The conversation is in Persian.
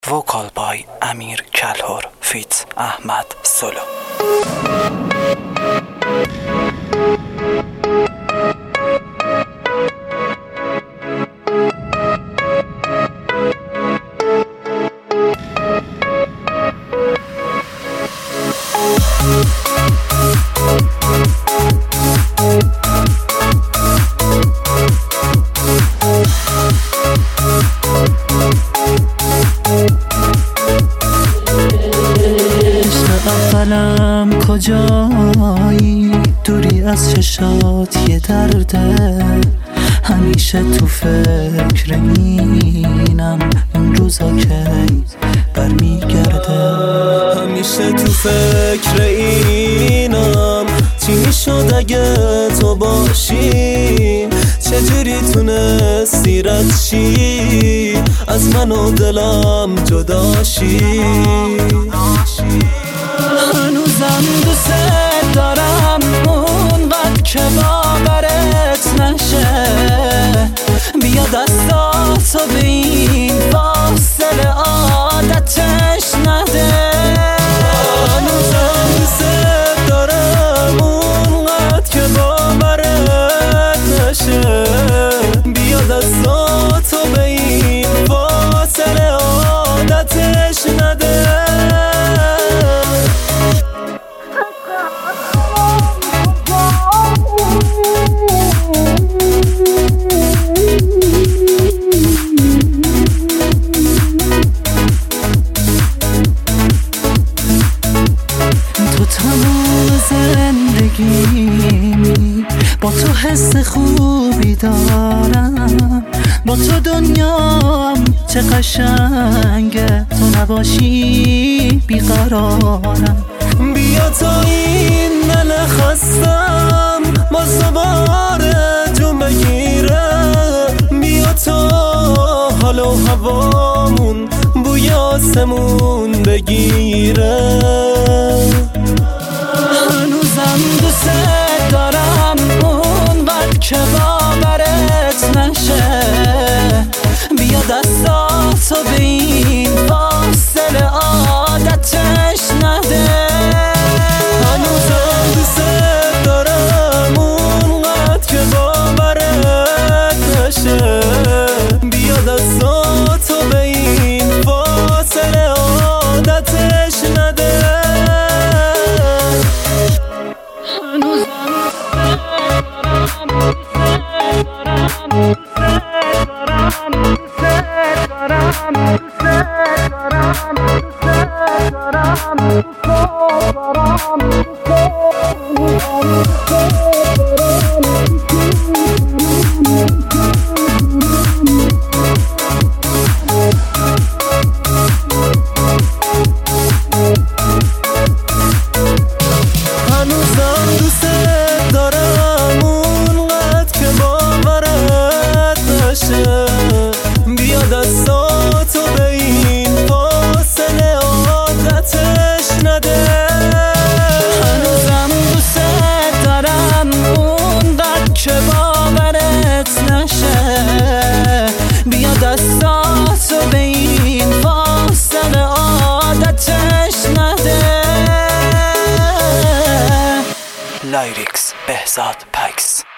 Vocal by Amir Kalhor feat. Ahmad Solo. اولم کجایی؟ دوری از چشات یه درده، همیشه تو فکر اینم این روزا کی برمیگرده. همیشه تو فکر اینم چی میشد اگه تو باشی، چجوری تونستی رد شی از من و دلم جداشی. هنوزم دوست دارم اونقدر که باورت نشه، بیا دستاتو به این فاصله عادتش نده. هنوزم دوست دارم اونقدر که باورت نشه، بیا دستاتو به این فاصله عادتش نده. زندگیمی با تو حس خوبی دارم، با تو دنیام چه قشنگه، تو نباشی بیقرارم. بیا تا این دل خستم باز دوباره جون بگیره، بیا تا حال و هوامون بوی آسمون بگیره. هنوزم دوست دارم اونقدر که باورت نشه، بیا دستاتو به این فاصله عادتش نده. هنوزم دوست دارم اونقدر که باورت نشه، بیا دستاتو به این فاصله عادتش نده. هنوزم دوست دارم اونقدر که باورت نشه، بیا دستاتو به این فاصله عادتش نده. هنوزم دوست دارم اونقدر که باورت نشه، بیا دستاتو به این فاصله عادتش نده. Lyrics Behzad Pax.